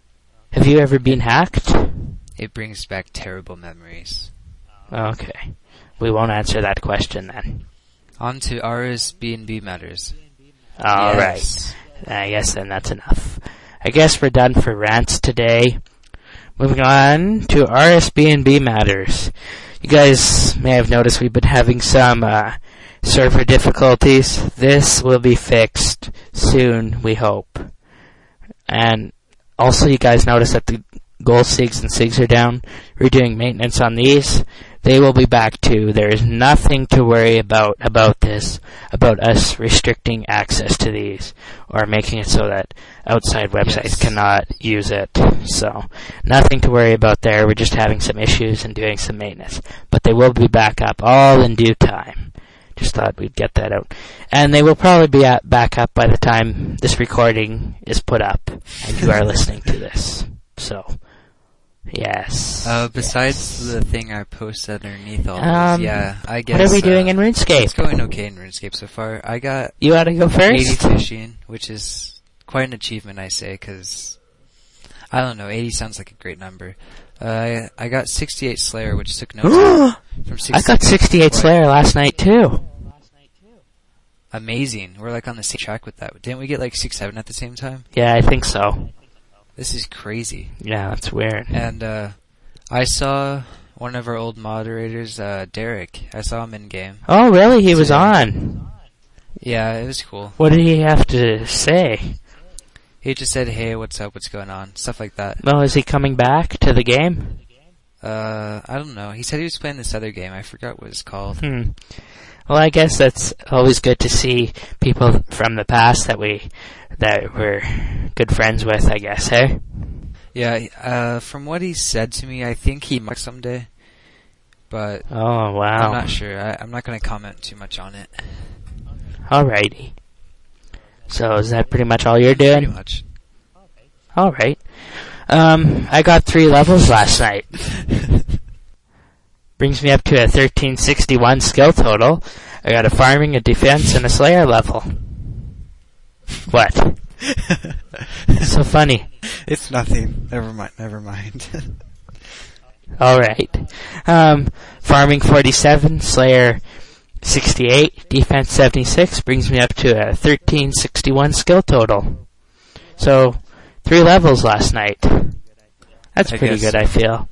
Have you ever been hacked? It brings back terrible memories. Okay. we won't answer that question then. On to R S B N B matters. All Yes. right. I guess then that's enough. I guess we're done for rants today. Moving on to R S B N B matters. You guys may have noticed we've been having some uh, server difficulties. This will be fixed soon, we hope. And also, you guys notice that the gold SIGs and SIGs are down. We're doing maintenance on these. They will be back too. There is nothing to worry about about this, about us restricting access to these or making it so that outside websites Yes. cannot use it. So, nothing to worry about there. We're just having some issues and doing some maintenance. But they will be back up all in due time. Just thought we'd get that out. And they will probably be at back up by the time this recording is put up and you are listening to this. So, yes. Uh, besides yes. the thing I posted underneath all Um, this, yeah, I guess. What are we doing uh, in RuneScape? It's going okay in RuneScape so far. I got You want to go eighty first? fishing, which is quite an achievement, I say, because I don't know, eighty sounds like a great number. Uh, I, I got sixty-eight Slayer, which took no time. From I got sixty-eight Right. Slayer last night too. Amazing. We're like on the same track with that. Didn't we get like six seven at the same time? Yeah, I think so. This is crazy. Yeah, that's weird. And uh, I saw one of our old moderators, uh, Derek. I saw him in game. Oh, really? He was Yeah. on. Yeah, it was cool. What did he have to say? He just said, "Hey, what's up? What's going on?" Stuff like that. Well, is he coming back to the game? Uh, I don't know. He said he was playing this other game. I forgot what it's called. Hmm. Well, I guess that's always good to see people from the past that we that we're good friends with. I guess, hey. Yeah. Uh, from what he said to me, I think he might someday, but Oh, wow. I'm not sure. I, I'm not going to comment too much on it. Alrighty. So is that pretty much all you're Pretty doing? much. Alright. Um, I got three levels last night. Brings me up to a thirteen sixty-one skill total. I got a farming, a defense, and a slayer level. What? So funny. It's nothing. Never mind. Never mind. Alright. Um, farming forty-seven, slayer sixty-eight, defense seventy-six, brings me up to a thirteen sixty-one skill total. So, three levels last night. That's I pretty guess good, so. I feel.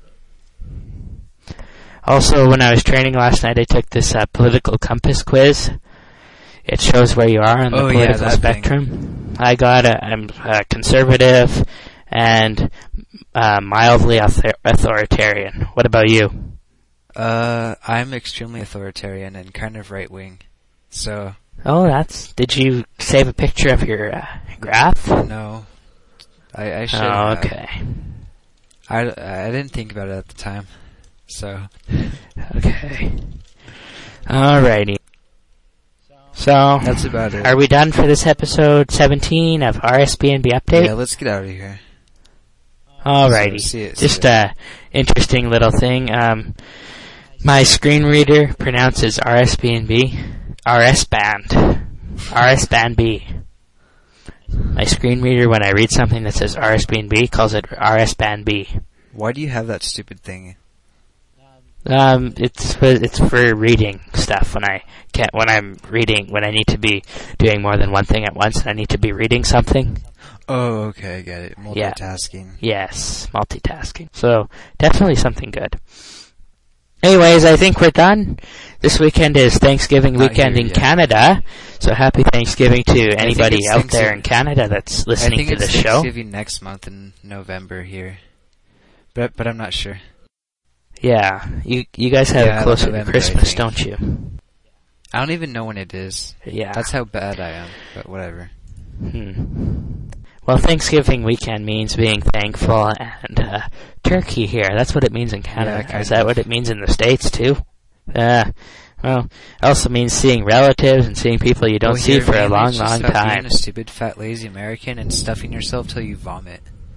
Also, when I was training last night, I took this uh, political compass quiz. It shows where you are on the Oh, yeah, political that thing. spectrum. I got a, I'm uh, conservative and uh, mildly author- authoritarian. What about you? Uh, I'm extremely authoritarian and kind of right wing. So, Oh, that's. Did you save a picture of your uh, graph? no. I, I should Oh, have. okay. I, I didn't think about it at the time. So, Okay. Alrighty. So, that's about it. are we done for this episode seventeen of R S B N B Update? Yeah, let's get out of here. Alrighty. So, see it, see Just it. a interesting little thing. Um, my screen reader pronounces R S B N B R S band. R S band B. My screen reader, when I read something that says R S B N B, calls it R S band B. Why do you have that stupid thing? Um, it's for, it's for reading stuff when I can't, when I'm reading, when I need to be doing more than one thing at once and I need to be reading something. Oh, okay, I get it. Yeah. Multitasking. Yes, multitasking. So, definitely something good. Anyways, I think we're done. This weekend is Thanksgiving Not weekend here in yet. Canada. So happy Thanksgiving to anybody it's out there Thanksgiving- in Canada that's I listening think to it's the show. Thanksgiving next month in November here. But but I'm not sure. Yeah, you you guys have Yeah, it closer to November, I Christmas, think. don't you? I don't even know when it is. Yeah. That's how bad I am, but whatever. Hmm. Well, Thanksgiving weekend means being thankful and uh, turkey here. That's what it means in Canada. Yeah, kind Is that of. what it means in the States too? Uh, well, it also means seeing relatives and seeing people you don't Well, see here, for a mainly long, it's just long about time. Being a stupid, fat, lazy American and stuffing yourself till you vomit.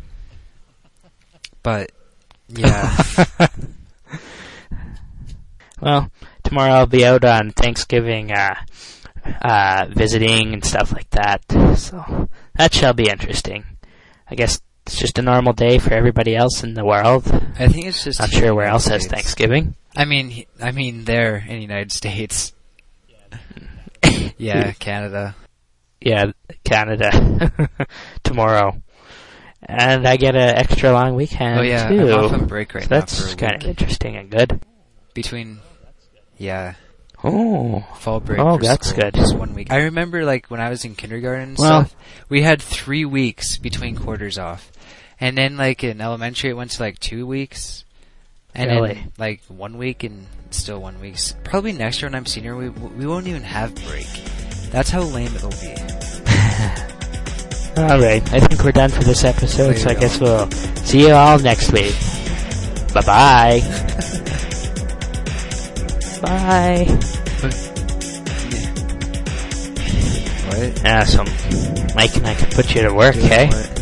But yeah, Well, tomorrow I'll be out on Thanksgiving, uh, uh, visiting and stuff like that. So that shall be interesting. I guess It's just a normal day for everybody else in the world. I think it's just Not here sure in where the else has States. Thanksgiving. I mean, he- I mean, there in the United States. Yeah, Canada. Yeah, Canada. Tomorrow. And I get an extra long weekend, Oh yeah, too. I'm off on break right So now that's for a kind of week. interesting and good. Between, yeah, Oh. fall break. Oh, for that's school, good. Just one week. I remember, like, when I was in kindergarten and Well- stuff, we had three weeks between quarters off. And then, like, in elementary, it went to, like, two weeks. And Really? then, like, one week and still one week. Probably next year when I'm senior, we we won't even have break. That's how lame it'll be. Alright, I think we're done for this episode, There so I you guess we'll see you all next week. Bye-bye. Bye. What? Yeah, so Mike and I could put you to work, Doing hey? what?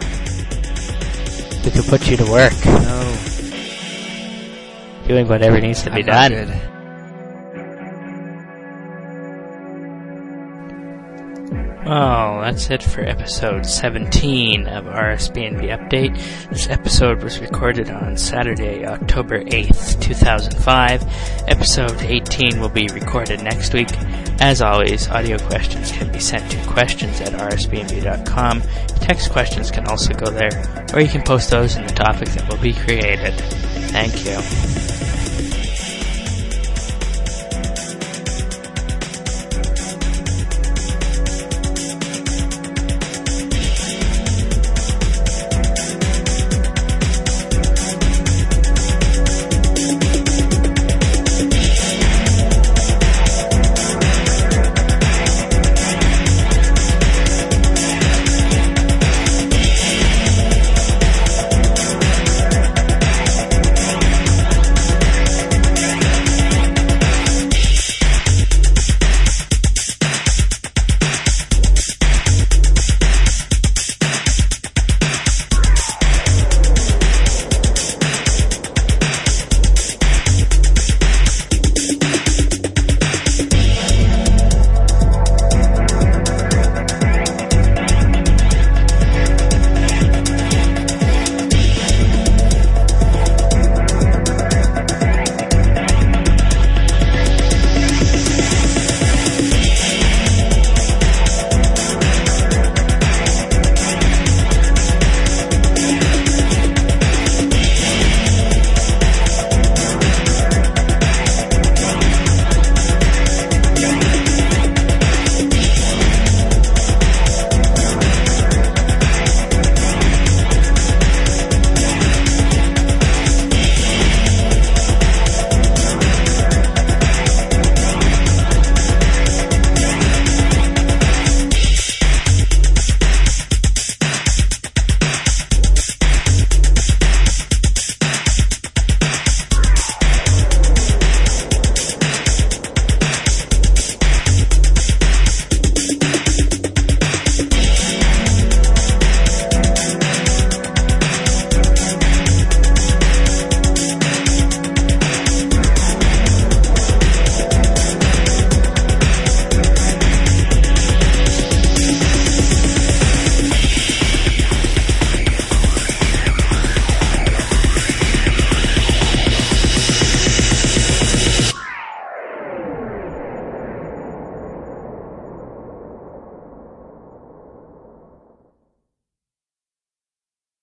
We could put you to work. No. Doing whatever needs to be I'm not done. good. Oh, that's it for episode seventeen of R S B N B Update. This episode was recorded on Saturday, October eighth, two thousand five. Episode eighteen will be recorded next week. As always, audio questions can be sent to questions at r s b n b dot com. Text questions can also go there, or you can post those in the topic that will be created. Thank you.